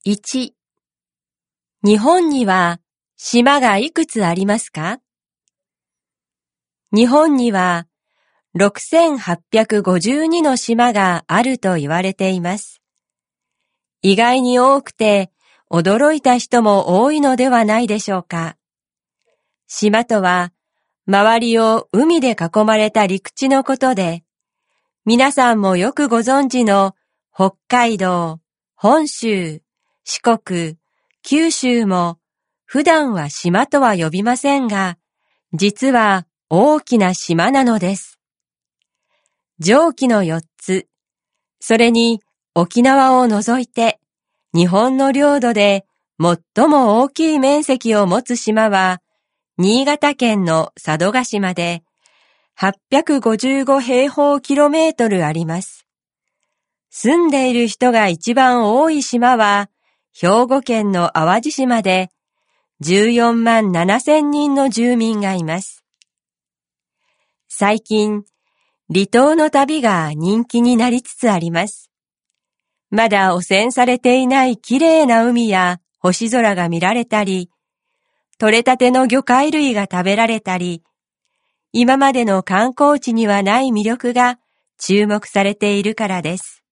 1、日本には島がいくつありますか？日本には6852の島があると言われています。意外に多くて驚いた人も多いのではないでしょうか。島とは周りを海で囲まれた陸地のことで、皆さんもよくご存知の北海道、本州、四国、九州も普段は島とは呼びませんが、実は大きな島なのです。上記の4つ、それに沖縄を除いて、日本の領土で最も大きい面積を持つ島は、新潟県の佐渡島で855平方キロメートルあります。住んでいる人が一番多い島は、兵庫県の淡路島で14万7千人の住民がいます。最近、離島の旅が人気になりつつあります。まだ汚染されていないきれいな海や星空が見られたり、取れたての魚介類が食べられたり、今までの観光地にはない魅力が注目されているからです。